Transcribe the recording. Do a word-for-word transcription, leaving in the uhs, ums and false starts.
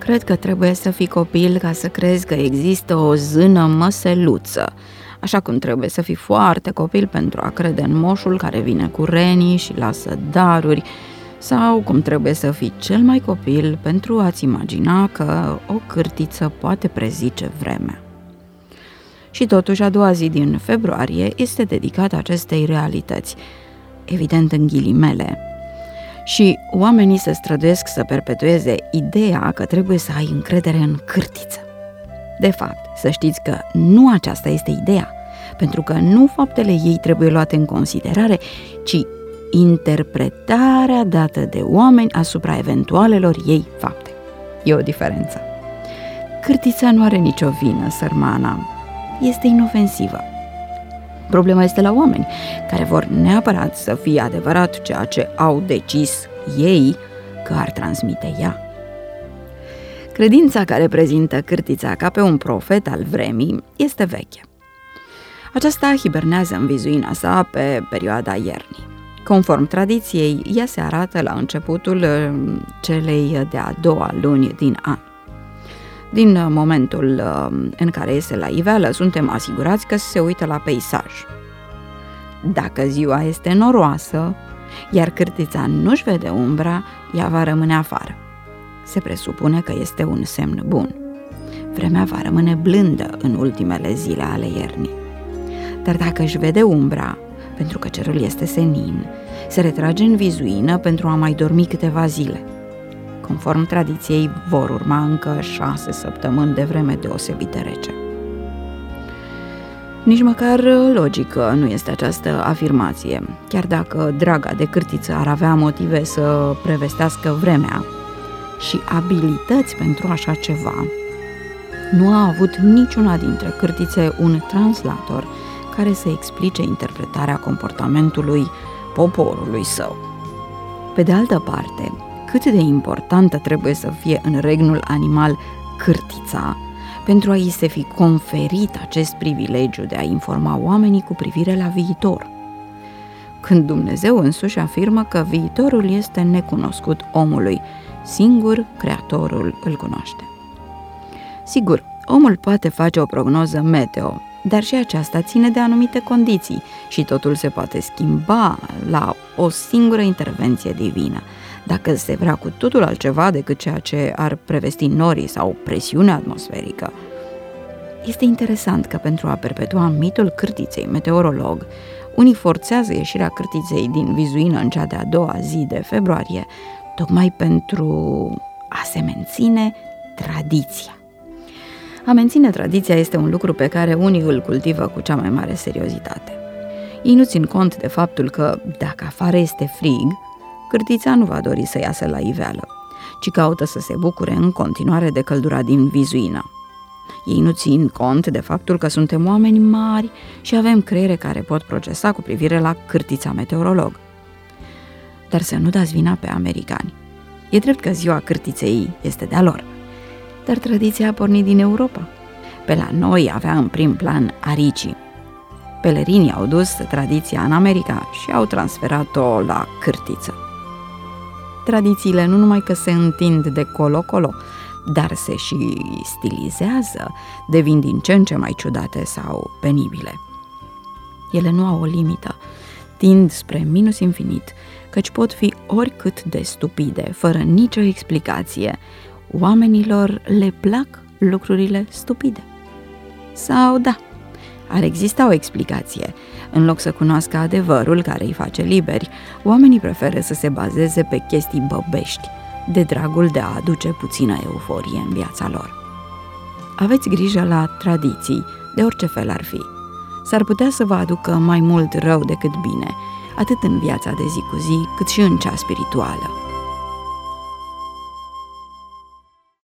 Cred că trebuie să fii copil ca să crezi că există o zână măseluță, așa cum trebuie să fii foarte copil pentru a crede în moșul care vine cu renii și lasă daruri, sau cum trebuie să fii cel mai copil pentru a-ți imagina că o cârtiță poate prezice vremea. Și totuși, a doua zi din februarie este dedicată acestei realități, evident în ghilimele, și oamenii se străduiesc să perpetueze ideea că trebuie să ai încredere în cârtiță. De fapt, să știți că nu aceasta este ideea, pentru că nu faptele ei trebuie luate în considerare, ci interpretarea dată de oameni asupra eventualelor ei fapte. E o diferență. Cârtița nu are nicio vină, sărmana. Este inofensivă. Problema este la oameni, care vor neapărat să fie adevărat ceea ce au decis ei că ar transmite ea. Credința care prezintă cârtița ca pe un profet al vremii este veche. Aceasta hibernează în vizuina sa pe perioada iernii. Conform tradiției, ea se arată la începutul celei de-a doua luni din an. Din momentul în care iese la iveală, suntem asigurați că se uită la peisaj. Dacă ziua este noroasă, iar cârtița nu-și vede umbra, ea va rămâne afară. Se presupune că este un semn bun. Vremea va rămâne blândă în ultimele zile ale iernii. Dar dacă își vede umbra, pentru că cerul este senin, se retrage în vizuină pentru a mai dormi câteva zile. Conform tradiției, vor urma încă șase săptămâni de vreme deosebit de rece. Nici măcar logică nu este această afirmație, chiar dacă draga de cârtiță ar avea motive să prevestească vremea și abilități pentru așa ceva. Nu a avut niciuna dintre cârtițe un translator care să explice interpretarea comportamentului poporului său. Pe de altă parte, cât de importantă trebuie să fie în regnul animal cârtița pentru a i se fi conferit acest privilegiu de a informa oamenii cu privire la viitor. Când Dumnezeu însuși afirmă că viitorul este necunoscut omului, singur Creatorul îl cunoaște. Sigur, omul poate face o prognoză meteo, dar și aceasta ține de anumite condiții și totul se poate schimba la o singură intervenție divină, dacă se vrea cu totul altceva decât ceea ce ar prevesti norii sau presiunea atmosferică. Este interesant că pentru a perpetua mitul cârtiței meteorolog, unii forțează ieșirea cârtiței din vizuină în cea de-a doua zi de februarie, tocmai pentru a se menține tradiția. A menține tradiția este un lucru pe care unii îl cultivă cu cea mai mare seriozitate. Ei nu țin cont de faptul că, dacă afară este frig, cârtița nu va dori să iasă la iveală, ci caută să se bucure în continuare de căldura din vizuină. Ei nu țin cont de faptul că suntem oameni mari și avem creiere care pot procesa cu privire la cârtița meteorolog. Dar să nu dați vina pe americani. E drept că ziua cârtiței este de-a lor, dar tradiția a pornit din Europa. Pe la noi avea în prim plan aricii. Pelerinii au dus tradiția în America și au transferat-o la cârtiță. Tradițiile nu numai că se întind de colo-colo, dar se și stilizează, devin din ce în ce mai ciudate sau penibile. Ele nu au o limită, tind spre minus infinit, căci pot fi oricât de stupide, fără nicio explicație. Oamenilor le plac lucrurile stupide. Sau da, ar exista o explicație. În loc să cunoască adevărul care îi face liberi, oamenii preferă să se bazeze pe chestii băbești, de dragul de a aduce puțină euforie în viața lor. Aveți grijă la tradiții, de orice fel ar fi. S-ar putea să vă aducă mai mult rău decât bine, atât în viața de zi cu zi, cât și în cea spirituală.